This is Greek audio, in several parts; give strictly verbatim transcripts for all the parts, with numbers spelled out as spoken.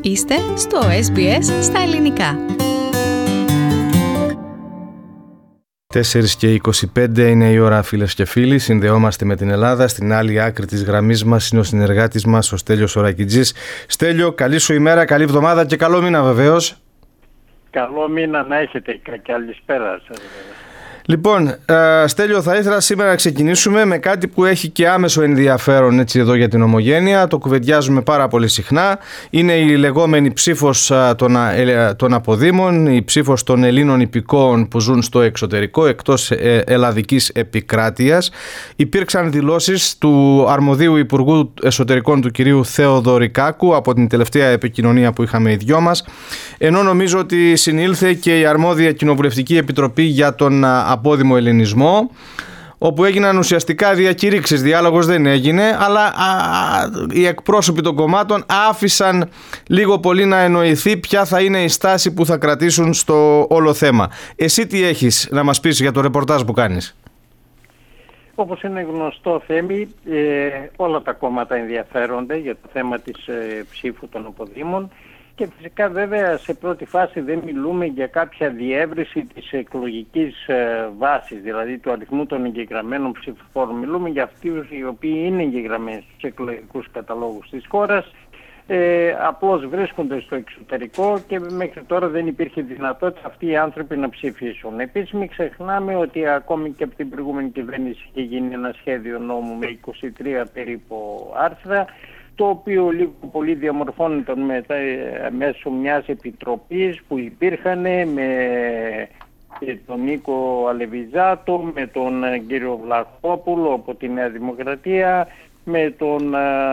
Είστε στο ες μπι ες στα ελληνικά. τέσσερις και είκοσι πέντε είναι η ώρα, φίλες και φίλοι. Συνδεόμαστε με την Ελλάδα. Στην άλλη άκρη της γραμμής μας είναι ο συνεργάτης μας, ο Στέλιος Ορακιτζής. Στέλιο, καλή σου ημέρα, καλή εβδομάδα και καλό μήνα βεβαίως. Καλό μήνα να έχετε. Καλησπέρα σας. Λοιπόν, ε, Στέλιο, θα ήθελα σήμερα να ξεκινήσουμε με κάτι που έχει και άμεσο ενδιαφέρον έτσι εδώ για την Ομογένεια. Το κουβεντιάζουμε πάρα πολύ συχνά. Είναι η λεγόμενη ψήφος των, ε, των αποδήμων, η ψήφος των Ελλήνων υπηκόων που ζουν στο εξωτερικό, εκτός ε, ελλαδικής επικράτειας. Υπήρξαν δηλώσεις του αρμοδίου Υπουργού Εσωτερικών του κυρίου Θεοδωρικάκου από την τελευταία επικοινωνία που είχαμε οι δυο μας, ενώ νομίζω ότι συνήλθε και η αρμόδια Κοινοβουλευτική Επιτροπή για τον απόδημο ελληνισμό, όπου έγιναν ουσιαστικά διακηρύξεις, διάλογος δεν έγινε, αλλά α, α, οι εκπρόσωποι των κομμάτων άφησαν λίγο πολύ να εννοηθεί ποια θα είναι η στάση που θα κρατήσουν στο όλο θέμα. Εσύ τι έχεις να μας πεις για το ρεπορτάζ που κάνεις? Όπως είναι γνωστό, Θέμη, ε, όλα τα κόμματα ενδιαφέρονται για το θέμα της ε, ψήφου των αποδήμων. Και φυσικά βέβαια σε πρώτη φάση δεν μιλούμε για κάποια διεύρυνση της εκλογικής ε, βάσης, δηλαδή του αριθμού των εγγεγραμμένων ψηφοφόρων. Μιλούμε για αυτούς οι οποίοι είναι εγγεγραμμένοι στους εκλογικούς καταλόγους της χώρας, ε, απλώς βρίσκονται στο εξωτερικό και μέχρι τώρα δεν υπήρχε δυνατότητα αυτοί οι άνθρωποι να ψηφίσουν. Επίσης μην ξεχνάμε ότι ακόμη και από την προηγούμενη κυβέρνηση είχε γίνει ένα σχέδιο νόμου με είκοσι τρία περίπου άρθρα, το οποίο λίγο πολύ διαμορφώνεται μέσω μιας επιτροπής που υπήρχαν με τον Νίκο Αλεβιζάτο, με τον κύριο Βλαχόπουλο από τη Νέα Δημοκρατία, με, τον,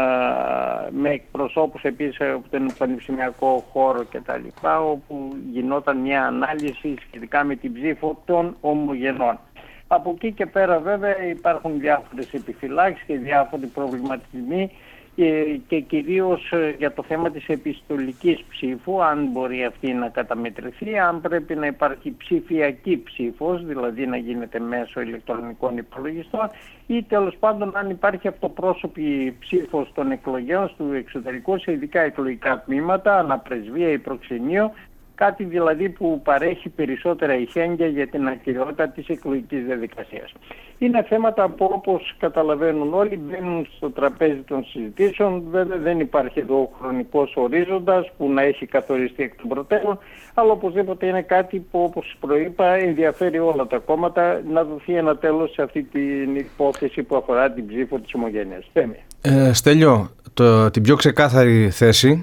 με εκπροσώπους επίσης από τον πανεπιστημιακό χώρο κτλ, όπου γινόταν μια ανάλυση σχετικά με την ψήφο των ομογενών. Από εκεί και πέρα βέβαια υπάρχουν διάφορες επιφυλάξεις και διάφοροι προβληματισμοί και κυρίως για το θέμα της επιστολικής ψήφου, αν μπορεί αυτή να καταμετρηθεί, αν πρέπει να υπάρχει ψηφιακή ψήφος, δηλαδή να γίνεται μέσω ηλεκτρονικών υπολογιστών, ή τέλος πάντων αν υπάρχει αυτοπρόσωπη ψήφος των εκλογέων στο εξωτερικό σε ειδικά εκλογικά τμήματα, αναπρεσβεία ή προξενείο, κάτι δηλαδή που παρέχει περισσότερα ειχέγγυα για την ακυριότητα της εκλογικής διαδικασίας. Είναι θέματα που, όπως καταλαβαίνουν όλοι, μπαίνουν στο τραπέζι των συζητήσεων. Βέβαια δεν υπάρχει εδώ χρονικός ορίζοντας που να έχει καθοριστεί εκ των προτέρων, αλλά οπωσδήποτε είναι κάτι που, όπως προείπα, ενδιαφέρει όλα τα κόμματα να δοθεί ένα τέλος σε αυτή την υπόθεση που αφορά την ψήφο της Ομογένειας. Ε, Στέλιο, το, την πιο ξεκάθαρη θέση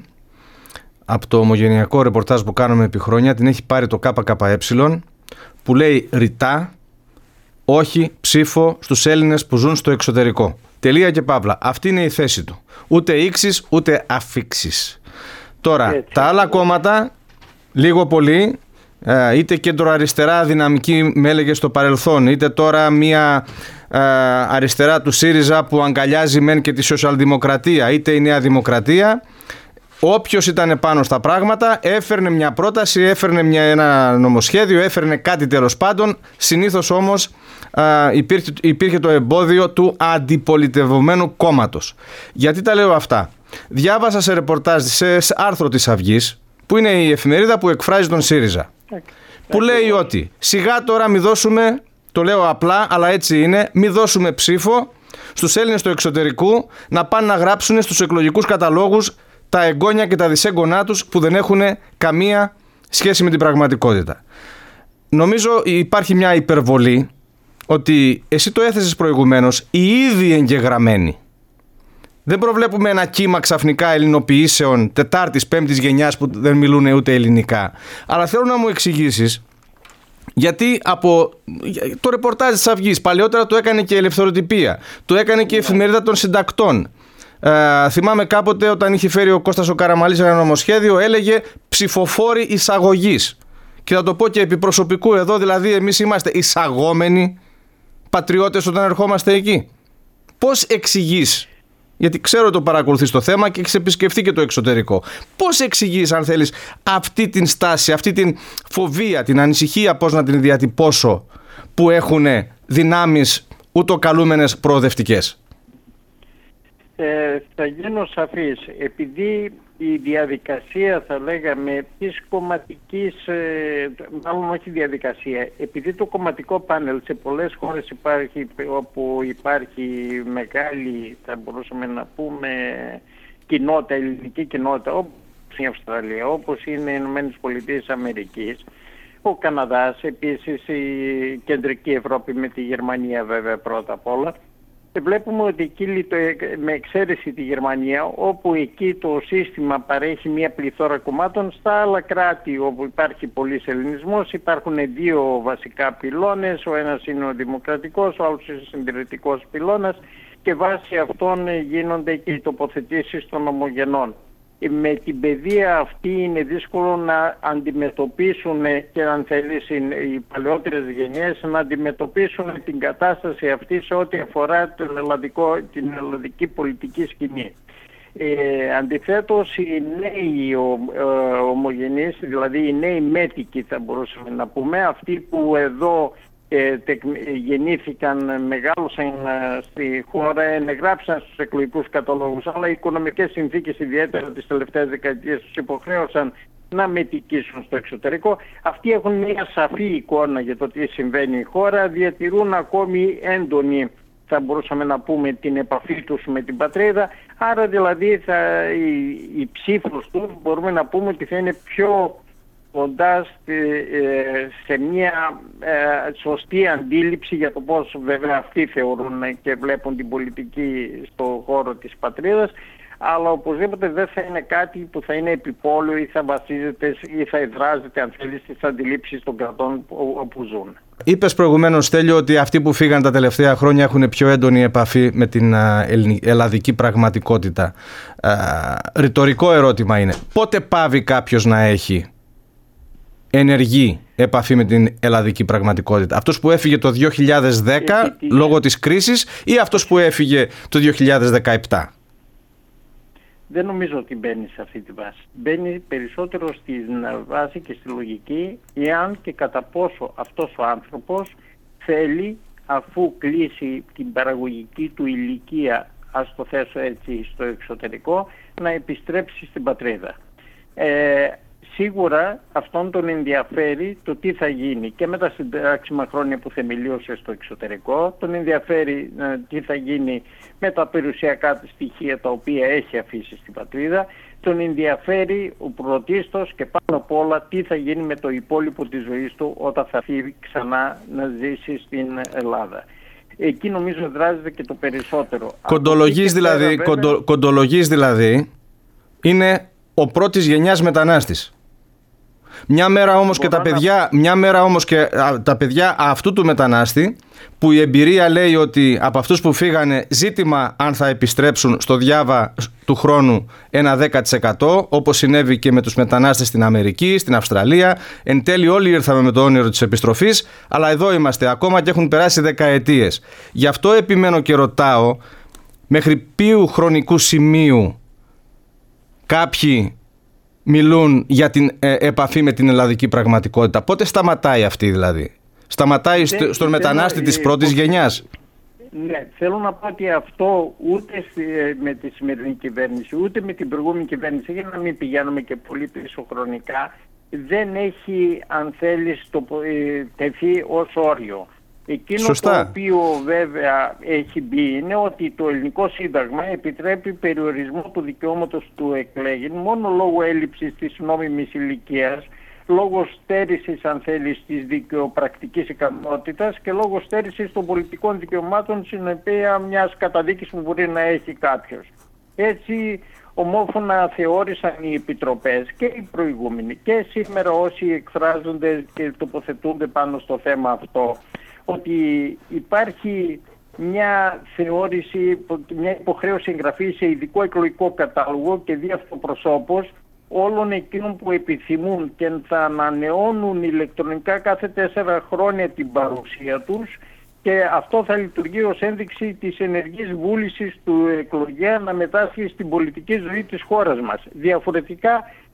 από το ομογενειακό ρεπορτάζ που κάνουμε επί χρόνια την έχει πάρει το ΚΚΕ, που λέει ρητά όχι ψήφο στους Έλληνες που ζουν στο εξωτερικό. Τελεία και παύλα. Αυτή είναι η θέση του. Ούτε ήξεις ούτε αφήξεις. Τώρα έτσι, τα άλλα κόμματα λίγο πολύ, είτε κέντρο-αριστερά δυναμική με έλεγε στο παρελθόν, είτε τώρα μια αριστερά του ΣΥΡΙΖΑ που αγκαλιάζει μεν και τη σοσιαλδημοκρατία, είτε η Νέα Δημοκρατία, όποιος ήταν πάνω στα πράγματα έφερνε μια πρόταση, έφερνε μια, ένα νομοσχέδιο, έφερνε κάτι τέλος πάντων. Συνήθως όμως α, υπήρχε, υπήρχε το εμπόδιο του αντιπολιτευμένου κόμματος. Γιατί τα λέω αυτά? Διάβασα σε ρεπορτάζ, σε άρθρο της Αυγής, που είναι η εφημερίδα που εκφράζει τον ΣΥΡΙΖΑ, που λέει ότι σιγά τώρα μη δώσουμε, το λέω απλά αλλά έτσι είναι, μη δώσουμε ψήφο στους Έλληνες του εξωτερικού να πάνε να γράψουν στους εκλογικούς καταλόγους τα εγγόνια και τα δυσέγγονά τους που δεν έχουν καμία σχέση με την πραγματικότητα. Νομίζω υπάρχει μια υπερβολή ότι εσύ το έθεσες προηγουμένως, οι ήδη εγγεγραμμένοι. Δεν προβλέπουμε ένα κύμα ξαφνικά ελληνοποιήσεων τετάρτης, πέμπτης γενιάς που δεν μιλούν ούτε ελληνικά. Αλλά θέλω να μου εξηγήσεις γιατί από το ρεπορτάζ της Αυγής, παλαιότερα το έκανε και η Ελευθεροτυπία, το έκανε και η Εφημερίδα των Συντακτών. Ε, θυμάμαι κάποτε όταν είχε φέρει ο Κώστας ο Καραμαλής ένα νομοσχέδιο, έλεγε ψηφοφόροι εισαγωγής. Και θα το πω και επί προσωπικού εδώ, δηλαδή εμείς είμαστε εισαγόμενοι πατριώτες όταν ερχόμαστε εκεί. Πώς εξηγείς, γιατί ξέρω το παρακολουθείς το θέμα και έχεις επισκεφθεί και το εξωτερικό, πώς εξηγείς, αν θέλεις, αυτή την στάση, αυτή την φοβία, την ανησυχία, πώς να την διατυπώσω, που έχουν δυνάμεις ούτω καλούμενες προοδευτικές? Ε, θα γίνω σαφής. Επειδή η διαδικασία, θα λέγαμε, της κομματικής, ε, μάλλον όχι διαδικασία, επειδή το κομματικό πάνελ σε πολλές χώρες υπάρχει, όπου υπάρχει μεγάλη, θα μπορούσαμε να πούμε, κοινότητα, ελληνική κοινότητα, όπως η Αυστραλία, όπως είναι οι Ηνωμένες Πολιτείες Αμερικής, ο Καναδάς, επίσης η Κεντρική Ευρώπη με τη Γερμανία βέβαια πρώτα απ' όλα. Βλέπουμε ότι εκεί, με εξαίρεση τη Γερμανία, όπου εκεί το σύστημα παρέχει μια πληθώρα κομμάτων, στα άλλα κράτη όπου υπάρχει πολύς ελληνισμός υπάρχουν δύο βασικά πυλώνες, ο ένας είναι ο δημοκρατικός, ο άλλος είναι ο συντηρητικός πυλώνας, και βάσει αυτών γίνονται και οι τοποθετήσεις των ομογενών. Με την παιδεία αυτή είναι δύσκολο να αντιμετωπίσουν, και αν θέλεις οι παλαιότερες γενιές να αντιμετωπίσουν την κατάσταση αυτή σε ό,τι αφορά τον ελλαδικό, την ελλαδική πολιτική σκηνή. Ε, αντιθέτως οι νέοι ο, ε, ομογενείς, δηλαδή οι νέοι μέτικοι θα μπορούσαμε να πούμε, αυτοί που εδώ ε, τε, γεννήθηκαν, μεγάλωσαν ε, στη χώρα, εγγράψαν στους εκλογικούς καταλόγους, αλλά οι οικονομικές συνθήκες ιδιαίτερα τις τελευταίες δεκαετίες τους υποχρέωσαν να μετικήσουν στο εξωτερικό. Αυτοί έχουν μια σαφή εικόνα για το τι συμβαίνει η χώρα, διατηρούν ακόμη έντονη, θα μπορούσαμε να πούμε, την επαφή τους με την πατρίδα, άρα δηλαδή θα, η, η ψήφος τους μπορούμε να πούμε ότι θα είναι πιο κοντά σε μια ε, σωστή αντίληψη για το πώς βέβαια αυτοί θεωρούν και βλέπουν την πολιτική στο χώρο της πατρίδας, αλλά οπωσδήποτε δεν θα είναι κάτι που θα είναι επιπόλαιο ή θα βασίζεται ή θα εδράζεται, αν θέλει, στις αντιλήψεις των κρατών όπου ζουν. Είπες προηγουμένως, Στέλιο, ότι αυτοί που φύγαν τα τελευταία χρόνια έχουν πιο έντονη επαφή με την ελλαδική πραγματικότητα. Ρητορικό ερώτημα είναι, πότε πάβει κάποιος να έχει ενεργή επαφή με την ελλαδική πραγματικότητα? Αυτός που έφυγε το δύο χιλιάδες δέκα τι, τι, λόγω της κρίσης ή αυτός που έφυγε το δύο χιλιάδες δεκαεπτά? Δεν νομίζω ότι μπαίνει σε αυτή τη βάση. Μπαίνει περισσότερο στην βάση και στη λογική, εάν και κατά πόσο αυτός ο άνθρωπος θέλει, αφού κλείσει την παραγωγική του ηλικία, ας το θέσω έτσι, στο εξωτερικό, να επιστρέψει στην πατρίδα. Ε, Σίγουρα αυτόν τον ενδιαφέρει το τι θα γίνει και με τα συντάξιμα χρόνια που θεμελίωσε στο εξωτερικό, τον ενδιαφέρει ε, τι θα γίνει με τα περιουσιακά στοιχεία τα οποία έχει αφήσει στην πατρίδα, τον ενδιαφέρει ο πρωτίστως και πάνω απ' όλα τι θα γίνει με το υπόλοιπο της ζωής του όταν θα φύγει ξανά να ζήσει στην Ελλάδα. Εκεί νομίζω δράζεται και το περισσότερο. Κοντολογής δηλαδή, βέβαια... κοντο, κοντολογής δηλαδή είναι ο πρώτης γενιάς μετανάστης. Μια μέρα όμως και τα παιδιά, μια μέρα όμως και α, τα παιδιά αυτού του μετανάστη, που η εμπειρία λέει ότι από αυτούς που φύγανε ζήτημα αν θα επιστρέψουν στο διάβα του χρόνου ένα δέκα τοις εκατό, όπως συνέβη και με τους μετανάστες στην Αμερική, στην Αυστραλία. Εν τέλει όλοι ήρθαμε με το όνειρο της επιστροφής, αλλά εδώ είμαστε ακόμα και έχουν περάσει δεκαετίες. Γι' αυτό επιμένω και ρωτάω, μέχρι ποιου χρονικού σημείου κάποιοι μιλούν για την ε, επαφή με την ελλαδική πραγματικότητα? Πότε σταματάει αυτή δηλαδή? Σταματάει δεν, στο, στον μετανάστη της πρώτης γενιάς? Ναι, θέλω να πω ότι αυτό ούτε με τη σημερινή κυβέρνηση ούτε με την προηγούμενη κυβέρνηση, για να μην πηγαίνουμε και πολύ πίσω χρονικά, δεν έχει, αν θέλεις, το, τεθεί ως όριο. Εκείνο Σωστά. Το οποίο βέβαια έχει μπει είναι ότι το ελληνικό σύνταγμα επιτρέπει περιορισμό του δικαιώματος του εκλέγην μόνο λόγω έλλειψης της νόμιμης ηλικίας, λόγω στέρησης, αν θέλεις, της δικαιοπρακτικής ικανότητας και λόγω στέρησης των πολιτικών δικαιωμάτων συνεπία μιας καταδίκης που μπορεί να έχει κάποιος. Έτσι ομόφωνα θεώρησαν οι επιτροπές και οι προηγούμενοι και σήμερα όσοι εκφράζονται και τοποθετούνται πάνω στο θέμα αυτό, ότι υπάρχει μια θεώρηση, μια υποχρέωση εγγραφή σε ειδικό εκλογικό κατάλογο και δι' αυτοπροσώπως όλων εκείνων που επιθυμούν και θα ανανεώνουν ηλεκτρονικά κάθε τέσσερα χρόνια την παρουσία τους, και αυτό θα λειτουργεί ως ένδειξη της ενεργής βούλησης του εκλογέα να μετάσχει στην πολιτική ζωή της χώρας μας. Διαφορετικά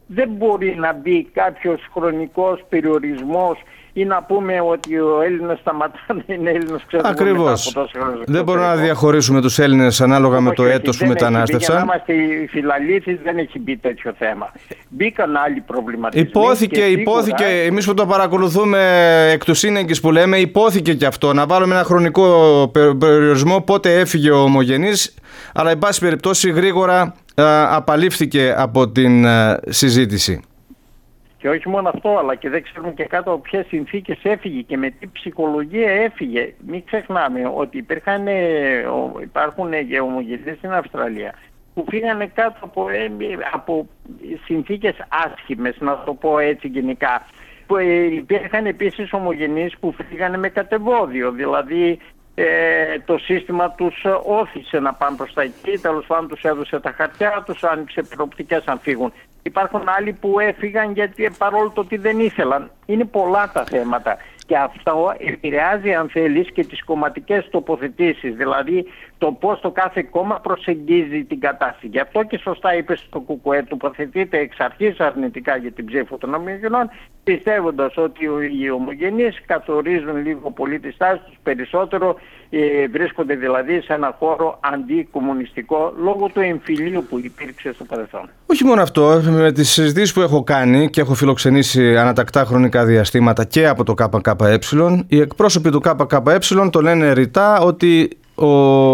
δεν μπορεί να μπει κάποιος χρονικός περιορισμός ή να πούμε ότι ο Έλληνας σταματά να είναι Έλληνας. Ακριβώς. Δεν μπορούμε να διαχωρίσουμε τους Έλληνες ανάλογα με το έτος που μετανάστευσαν. Για να είμαστε οι φιλαλήθεις δεν έχει μπει τέτοιο θέμα. Μπήκαν άλλοι προβληματισμοί. Υπόθηκε, σίγουρα... υπόθηκε, εμείς που το παρακολουθούμε εκ του σύνεγγυς που λέμε, υπόθηκε και αυτό. Να βάλουμε ένα χρονικό περιορισμό πότε έφυγε ο ομογενής, αλλά εν πάση περιπτώσει γρήγορα α, απαλήφθηκε από την α, συζήτηση. Και όχι μόνο αυτό, αλλά και δεν ξέρουμε και κάτω από ποιες συνθήκες έφυγε και με τι ψυχολογία έφυγε. Μην ξεχνάμε ότι υπήρχαν, υπάρχουν και ομογενείς στην Αυστραλία που φύγανε κάτω από, από συνθήκες άσχημες, να το πω έτσι γενικά. Που υπήρχαν επίσης ομογενείς που φύγανε με κατεβόδιο, δηλαδή ε, το σύστημα τους όθησε να πάνε προς τα εκεί, τέλος πάντων τους έδωσε τα χαρτιά, τους άνοιξε προοπτικές αν φύγουν. Υπάρχουν άλλοι που έφυγαν γιατί παρόλο το ότι δεν ήθελαν. Είναι πολλά τα θέματα και αυτό επηρεάζει αν θέλεις και τις κομματικές τοποθετήσεις, δηλαδή το πώς το κάθε κόμμα προσεγγίζει την κατάσταση. Γι' αυτό και σωστά είπες στο ΚΚΕ, τοποθετείται εξ αρχής αρνητικά για την ψήφο των ομογενών, πιστεύοντας ότι οι ομογενείς καθορίζουν λίγο πολύ τη στάση τους, περισσότερο ε, βρίσκονται δηλαδή σε ένα χώρο αντικομμουνιστικό λόγω του εμφυλίου που υπήρξε στο παρελθόν. Όχι μόνο αυτό, με τις συζητήσεις που έχω κάνει και έχω φιλοξενήσει ανατακτά χρονικά διαστήματα και από το ΚΚΕ, οι εκπρόσωποι του ΚΚΕ το λένε ρητά ότι ο,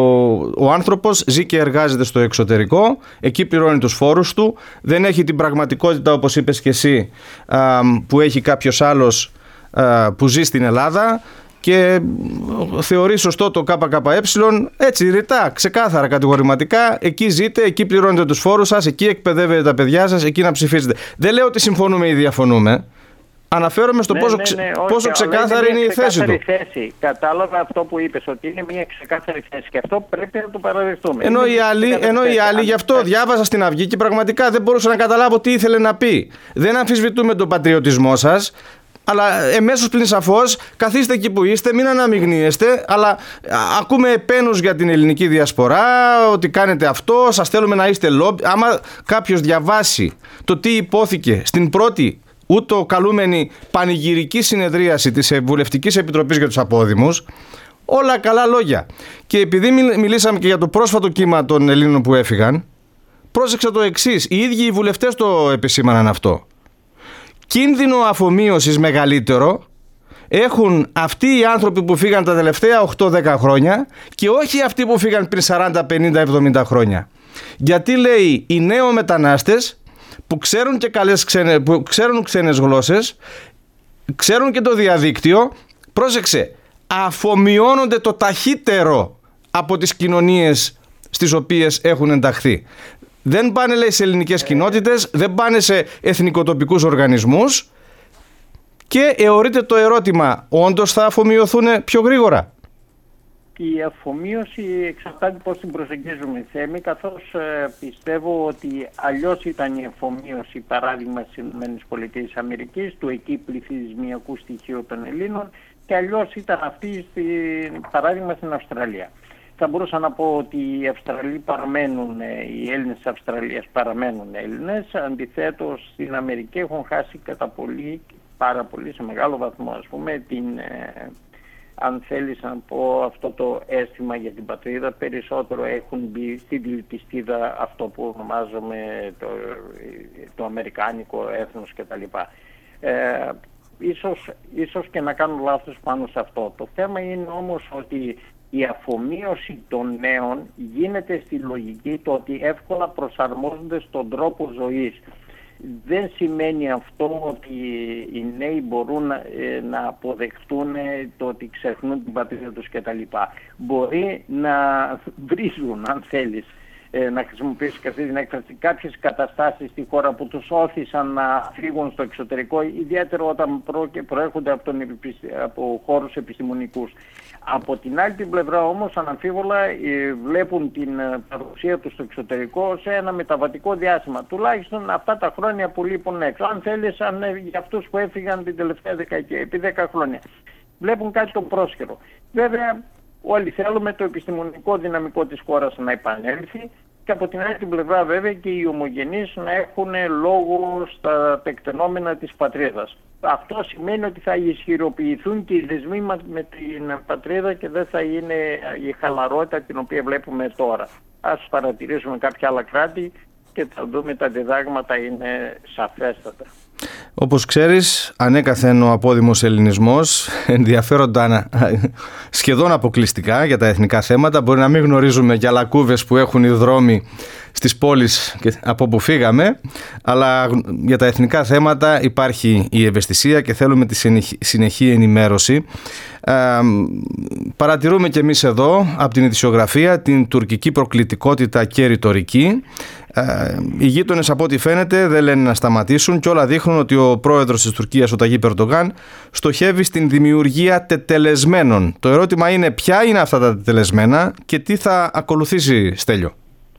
ο άνθρωπος ζει και εργάζεται στο εξωτερικό, εκεί πληρώνει τους φόρους του, δεν έχει την πραγματικότητα όπως είπες και εσύ α, που έχει κάποιος άλλος α, που ζει στην Ελλάδα και θεωρεί σωστό το ΚΚΕ έτσι ρητά, ξεκάθαρα, κατηγορηματικά, εκεί ζείτε, εκεί πληρώνετε τους φόρους σας, εκεί εκπαιδεύετε τα παιδιά σας, εκεί να ψηφίζετε. Δεν λέω ότι συμφωνούμε ή διαφωνούμε. Αναφέρομαι στο ναι, πόσο, ναι, ναι, όχι, πόσο ξεκάθαρη είναι, είναι η θέση του. Θέση. Κατάλαβα αυτό που είπες, ότι είναι μια ξεκάθαρη θέση και αυτό πρέπει να το παραδεχτούμε. Ενώ οι άλλοι, ενώ οι άλλοι γι' αυτό διάβαζα στην Αυγή και πραγματικά δεν μπορούσα να καταλάβω τι ήθελε να πει. Δεν αμφισβητούμε τον πατριωτισμό σας, αλλά εμέσως πλην σαφώς καθίστε εκεί που είστε, μην αναμειγνύεστε, αλλά ακούμε επένους για την ελληνική διασπορά, ότι κάνετε αυτό, σας θέλουμε να είστε λόμπι. Άμα κάποιος διαβάσει το τι υπόθηκε στην πρώτη ούτω καλούμενη πανηγυρική συνεδρίαση της Βουλευτικής Επιτροπής για τους Απόδημους, όλα καλά λόγια. Και επειδή μιλήσαμε και για το πρόσφατο κύμα των Ελλήνων που έφυγαν, πρόσεξε το εξής, οι ίδιοι οι βουλευτές το επισήμαναν αυτό. Κίνδυνο αφομοίωσης μεγαλύτερο έχουν αυτοί οι άνθρωποι που φύγαν τα τελευταία οκτώ δέκα χρόνια και όχι αυτοί που φύγαν πριν σαράντα, πενήντα, εβδομήντα χρόνια. Γιατί λέει οι νέομετανάστες που ξέρουν και καλές ξένες, που ξέρουν ξένες γλώσσες, ξέρουν και το διαδίκτυο, πρόσεξε, αφομοιώνονται το ταχύτερο από τις κοινωνίες στις οποίες έχουν ενταχθεί. Δεν πάνε, λέει, σε ελληνικές κοινότητες, δεν πάνε σε εθνικοτοπικούς οργανισμούς και εωρείται το ερώτημα, όντως θα αφομοιωθούν πιο γρήγορα? Η αφομοίωση εξαρτάται πώς την προσεγγίζουμε, Θέμη, καθώς ε, πιστεύω ότι αλλιώς ήταν η αφομοίωση, παράδειγμα στις ΗΠΑ, του εκεί πληθυσμιακού στοιχείου των Ελλήνων, και αλλιώς ήταν αυτή, στη, παράδειγμα, στην Αυστραλία. Θα μπορούσα να πω ότι οι Αυστραλοί παραμένουν, οι Έλληνες της Αυστραλίας παραμένουν Έλληνες, αντιθέτως στην Αμερική έχουν χάσει κατά πολύ, πάρα πολύ, σε μεγάλο βαθμό, ας πούμε, την... Ε, αν θέλεις να πω αυτό το αίσθημα για την πατρίδα, περισσότερο έχουν μπει στην διελκυστίδα αυτό που ονομάζουμε το, το αμερικάνικο έθνος κτλ. Ε, ίσως, ίσως και να κάνουν λάθος πάνω σε αυτό. Το θέμα είναι όμως ότι η αφομοίωση των νέων γίνεται στη λογική το ότι εύκολα προσαρμόζονται στον τρόπο ζωής. Δεν σημαίνει αυτό ότι οι νέοι μπορούν να, ε, να αποδεχτούν το ότι ξεχνούν την πατρίδα τους κτλ. Μπορεί να βρίζουν, αν θέλεις, ε, να χρησιμοποιήσει και αυτή την έκφραση, κάποιες καταστάσεις στη χώρα που τους όθησαν να φύγουν στο εξωτερικό, ιδιαίτερα όταν προ, προέρχονται από, τον, από χώρους επιστημονικούς. Από την άλλη την πλευρά όμως αναμφίβολα βλέπουν την παρουσία τους στο εξωτερικό σε ένα μεταβατικό διάστημα. Τουλάχιστον αυτά τα χρόνια που λείπουν έξω. Αν θέλεις, αν, για αυτούς που έφυγαν την τελευταία δεκαετία, επί δέκα χρόνια. Βλέπουν κάτι το πρόσχερο. Βέβαια όλοι θέλουμε το επιστημονικό δυναμικό της χώρας να επανέλθει και από την άλλη την πλευρά βέβαια και οι ομογενείς να έχουν λόγο στα τεκτενόμενα της πατρίδας. Αυτό σημαίνει ότι θα ισχυροποιηθούν και οι δεσμοί μας με την πατρίδα και δεν θα είναι η χαλαρότητα την οποία βλέπουμε τώρα. Ας παρατηρήσουμε κάποια άλλα κράτη και θα δούμε τα διδάγματα είναι σαφέστατα. Όπως ξέρεις, ανέκαθεν ο απόδημος ελληνισμός ενδιαφέρονταν σχεδόν αποκλειστικά για τα εθνικά θέματα. Μπορεί να μην γνωρίζουμε για λακκούβες που έχουν οι δρόμοι στις πόλεις από όπου φύγαμε, αλλά για τα εθνικά θέματα υπάρχει η ευαισθησία και θέλουμε τη συνεχή ενημέρωση. Ε, παρατηρούμε και εμείς εδώ από την ειδησιογραφία την τουρκική προκλητικότητα και ρητορική. Ε, οι γείτονες από ό,τι φαίνεται δεν λένε να σταματήσουν και όλα δείχνουν ότι ο πρόεδρος της Τουρκίας, ο Ταγίπ Ερντογάν, στοχεύει στην δημιουργία τετελεσμένων. Το ερώτημα είναι ποια είναι αυτά τα τετελεσμένα και τι θα ακολουθήσει, Στέλιο.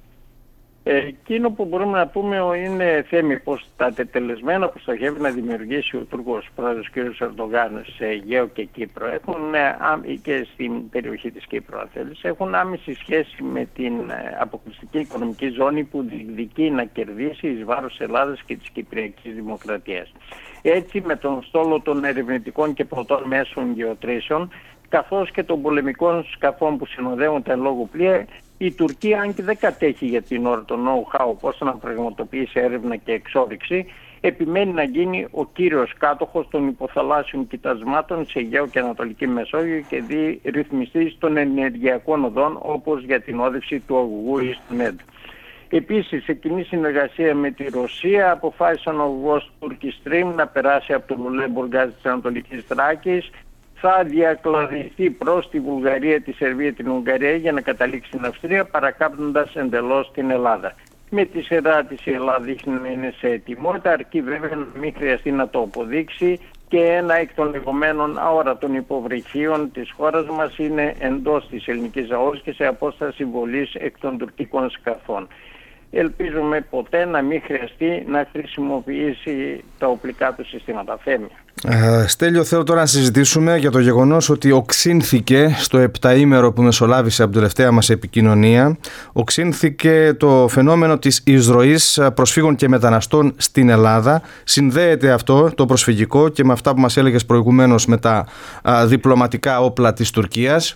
Εκείνο που μπορούμε να πούμε είναι, Θέμη, πως τα τετελεσμένα που στοχεύει να δημιουργήσει ο Τούρκος πρόεδρος κ. Ερντογάν σε Αιγαίο και Κύπρο έχουν, και στην περιοχή της Κύπρου αν θέλεις, έχουν άμεση σχέση με την αποκλειστική οικονομική ζώνη που διεκδικεί να κερδίσει εις βάρος της Ελλάδας και της Κυπριακής Δημοκρατίας. Έτσι, με τον στόλο των ερευνητικών και πρωτών μέσων γεωτρήσεων καθώς και των πολεμικών σκαφών που συνοδεύουν τα εν λόγω πλοία, η Τουρκία, αν και δεν κατέχει για την ώρα το know-how πώς να πραγματοποιήσει έρευνα και εξόριξη, επιμένει να γίνει ο κύριος κάτοχος των υποθαλάσσιων κοιτασμάτων σε Αιγαίο και Ανατολική Μεσόγειο και δι ρυθμιστής των ενεργειακών οδών, όπως για την όδευση του αγωγού EastMed. Επίσης, σε κοινή συνεργασία με τη Ρωσία, αποφάσισαν ο αγωγός Turkish Stream να περάσει από το Λουλέμπουργκάζ της Ανατολικής Θράκης, θα διακλαδιστεί προς τη Βουλγαρία, τη Σερβία, την Ουγγαρία για να καταλήξει στην Αυστρία, παρακάπτοντας εντελώς την Ελλάδα. Με τη σειρά της η Ελλάδα δείχνει να είναι σε ετοιμότητα, αρκεί βέβαια να μην χρειαστεί να το αποδείξει και ένα εκ των λεγόμενων αόρατων υποβρυχίων της χώρας μας είναι εντός της ελληνικής ζαόλης και σε απόσταση βολής εκ των τουρκικών σκαφών. Ελπίζουμε ποτέ να μην χρειαστεί να χρησιμοποιήσει τα οπλικά του συστήματα. Θέμη. Ε, Στέλιο, θέλω τώρα να συζητήσουμε για το γεγονός ότι οξύνθηκε στο επταήμερο που μεσολάβησε από την τελευταία μας επικοινωνία, οξύνθηκε το φαινόμενο της εισρωής προσφύγων και μεταναστών στην Ελλάδα. Συνδέεται αυτό το προσφυγικό και με αυτά που μας έλεγες προηγουμένως με τα α, διπλωματικά όπλα της Τουρκίας.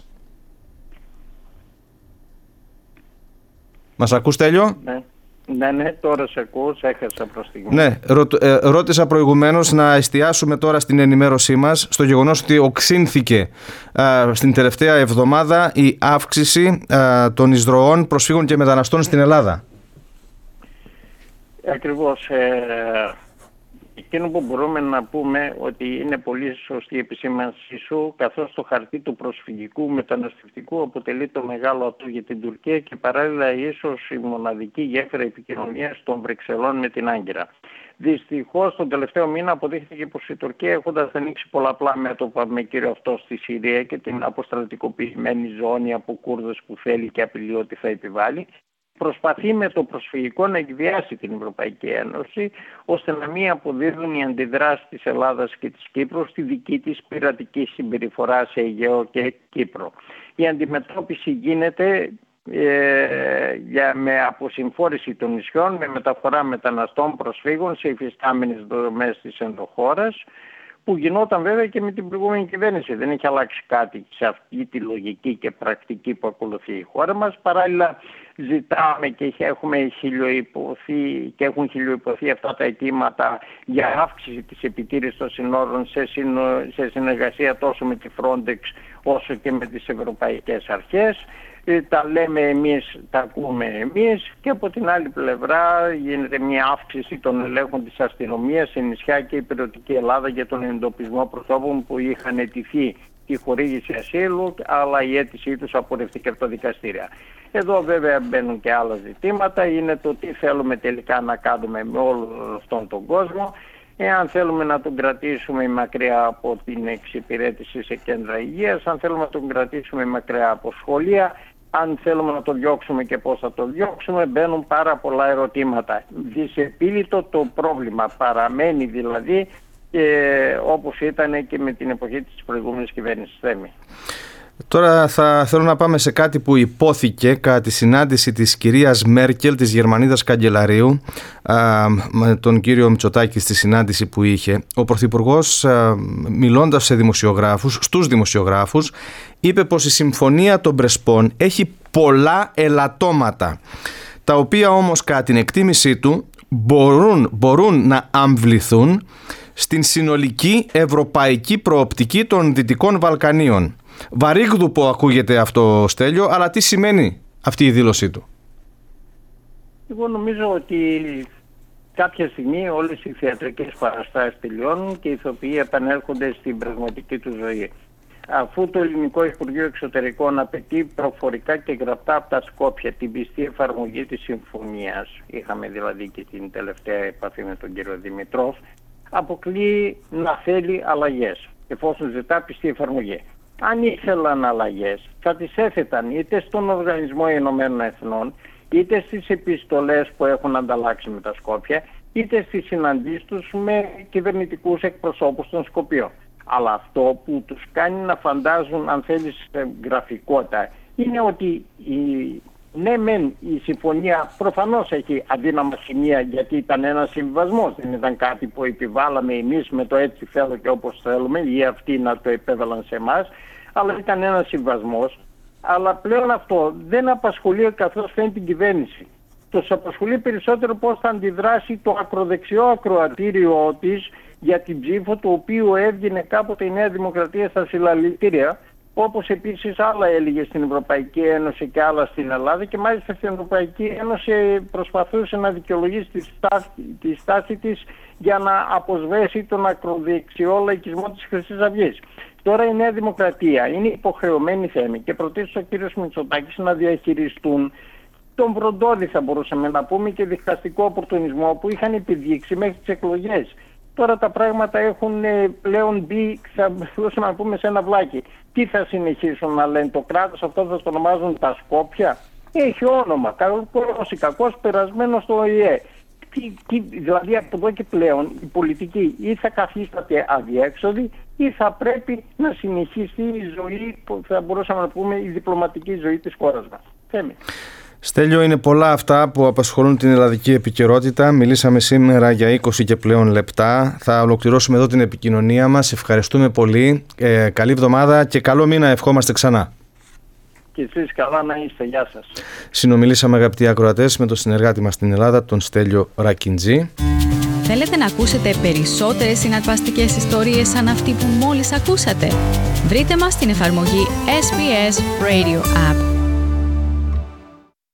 Μας ακούς, Στέλιο? Ναι. Ναι, ναι, τώρα σε ακούω, σε έχασα προς τη στιγμή. Ναι, ρω, ε, ρώτησα προηγουμένως να εστιάσουμε τώρα στην ενημέρωσή μας στο γεγονός ότι οξύνθηκε ε, στην τελευταία εβδομάδα η αύξηση ε, των εισρωών προσφύγων και μεταναστών στην Ελλάδα. Ακριβώς. Ε, εκείνο που μπορούμε να πούμε ότι είναι πολύ σωστή η επισήμανσή σου, καθώς το χαρτί του προσφυγικού μεταναστευτικού αποτελεί το μεγάλο ατού για την Τουρκία και παράλληλα ίσως η μοναδική γέφυρα επικοινωνίας των Βρυξελών με την Άγκυρα. Δυστυχώς τον τελευταίο μήνα αποδείχθηκε πως η Τουρκία, έχοντας ανοίξει πολλαπλά μέτωπα με κύριο αυτό στη Συρία και την αποστρατικοποιημένη ζώνη από Κούρδους που θέλει και απειλεί ότι θα επιβάλλει, προσπαθεί με το προσφυγικό να εκβιάσει την Ευρωπαϊκή Ένωση ώστε να μην αποδίδουν οι αντιδράσεις της Ελλάδας και της Κύπρου στη δική της πειρατική συμπεριφορά σε Αιγαίο και Κύπρο. Η αντιμετώπιση γίνεται ε, για, με αποσυμφόρηση των νησιών, με μεταφορά μεταναστών προσφύγων σε υφιστάμενες δομές της ενδοχώρας, που γινόταν βέβαια και με την προηγούμενη κυβέρνηση. Δεν έχει αλλάξει κάτι σε αυτή τη λογική και πρακτική που ακολουθεί η χώρα μας. Παράλληλα ζητάμε και έχουμε χιλιοϊπωθεί και έχουν χιλιοϊπωθεί αυτά τα αιτήματα για αύξηση της επιτήρησης των συνόρων σε, συνο... σε συνεργασία τόσο με τη Frontex όσο και με τις ευρωπαϊκές αρχές. Τα λέμε εμείς, τα ακούμε εμείς και από την άλλη πλευρά γίνεται μια αύξηση των ελέγχων της αστυνομίας σε νησιά και υπηρετική Ελλάδα για τον εντοπισμό προσώπων που είχαν αιτηθεί τη χορήγηση ασύλου, αλλά η αίτησή τους απορρευτήκε από τα δικαστήρια. Εδώ βέβαια μπαίνουν και άλλα ζητήματα, είναι το τι θέλουμε τελικά να κάνουμε με όλον αυτόν τον κόσμο. Εάν θέλουμε να τον κρατήσουμε μακριά από την εξυπηρέτηση σε κέντρα υγείας, αν θέλουμε να τον κρατήσουμε μακριά από σχολεία, αν θέλουμε να το διώξουμε και πώς θα το διώξουμε, μπαίνουν πάρα πολλά ερωτήματα. Δυσεπίλητο το πρόβλημα παραμένει δηλαδή ε, όπως ήταν και με την εποχή της προηγούμενης κυβέρνησης. Θέμη. Τώρα θα θέλω να πάμε σε κάτι που υπόθηκε κατά τη συνάντηση της κυρίας Μέρκελ, της Γερμανίδας καγκελαρίου, α, με τον κύριο Μητσοτάκη στη συνάντηση που είχε. Ο Πρωθυπουργός, α, μιλώντας σε δημοσιογράφους, στους δημοσιογράφους, είπε πως η συμφωνία των Πρεσπών έχει πολλά ελαττώματα, τα οποία όμως κατά την εκτίμησή του μπορούν, μπορούν να αμβληθούν στην συνολική ευρωπαϊκή προοπτική των Δυτικών Βαλκανίων. Βαρύγδουπο ακούγεται αυτό, Στέλιο, αλλά τι σημαίνει αυτή η δήλωσή του? Εγώ νομίζω ότι κάποια στιγμή όλες οι θεατρικές παραστάσεις τελειώνουν και οι ηθοποιοί επανέρχονται στην πραγματική του ζωή. Αφού το Ελληνικό Υπουργείο Εξωτερικών απαιτεί προφορικά και γραπτά από τα Σκόπια την πιστή εφαρμογή της συμφωνίας, είχαμε δηλαδή και την τελευταία επαφή με τον κύριο Δημητρόφ, αποκλείει να θέλει αλλαγές, εφόσον ζητά πιστή εφαρμογή. Αν ήθελαν αλλαγές, θα τις έθεταν είτε στον Οργανισμό Ηνωμένων Εθνών, είτε στις επιστολές που έχουν ανταλλάξει με τα Σκόπια, είτε στις συναντήσεις τους με κυβερνητικούς εκπροσώπους των Σκοπίων. Αλλά αυτό που τους κάνει να φαντάζουν, αν θέλεις, γραφικότητα, είναι ότι η, ναι μεν η συμφωνία προφανώς έχει αδύναμα σημεία, γιατί ήταν ένας συμβιβασμός, δεν ήταν κάτι που επιβάλαμε εμείς με το έτσι θέλω και όπως θέλουμε ή αυτοί να το επέβαλαν σε εμάς, αλλά ήταν ένας συμβιβασμός. Αλλά πλέον αυτό δεν απασχολεί καθώς φαίνεται την κυβέρνηση. Τους απασχολεί περισσότερο πώς θα αντιδράσει το ακροδεξιό ακροατήριό της για την ψήφο, του οποίου έβγαινε κάποτε η Νέα Δημοκρατία στα συλλαλητήρια, όπως επίσης άλλα έλεγε στην Ευρωπαϊκή Ένωση και άλλα στην Ελλάδα, και μάλιστα στην Ευρωπαϊκή Ένωση προσπαθούσε να δικαιολογήσει τη στάση, τη στάση της για να αποσβέσει τον ακροδεξιό λαϊκισμό της Χρυσής Αυγής. Τώρα η Νέα Δημοκρατία είναι υποχρεωμένη θέμη και προτείνει ο κύριος Μητσοτάκης να διαχειριστούν τον βροντόδη, θα μπορούσαμε να πούμε, και διχαστικό οπορτουνισμό που είχαν επιδείξει μέχρι τις εκλογές. Τώρα τα πράγματα έχουν πλέον μπει, θα μπορούσαμε να πούμε, σε ένα βλάκι. Τι θα συνεχίσουν να λένε, το κράτος αυτό θα το ονομάζουν τα Σκόπια? Έχει όνομα, καλός ή κακός, περασμένο στο Ο Η Ε. Τι, τι, δηλαδή από εδώ και πλέον η πολιτική ή θα καθίσταται αδιέξοδη ή θα πρέπει να συνεχίσει η ζωή, που θα μπορούσαμε να πούμε, η διπλωματική ζωή της χώρας μας. Θέμη. Στέλιο, είναι πολλά αυτά που απασχολούν την ελλαδική επικαιρότητα. Μιλήσαμε σήμερα για είκοσι και πλέον λεπτά. Θα ολοκληρώσουμε εδώ την επικοινωνία μας. Ευχαριστούμε πολύ. Ε, καλή εβδομάδα και καλό μήνα ευχόμαστε ξανά. Και εσείς καλά να είστε. Γεια σας. Συνομιλήσαμε, αγαπητοί ακροατές, με τον συνεργάτη μας στην Ελλάδα, τον Στέλιο Ρακιντζή. Θέλετε να ακούσετε περισσότερες συναρπαστικές ιστορίες σαν αυτή που μόλις ακούσατε? Βρείτε μας στην εφαρμογή ες μπι ες Radio App.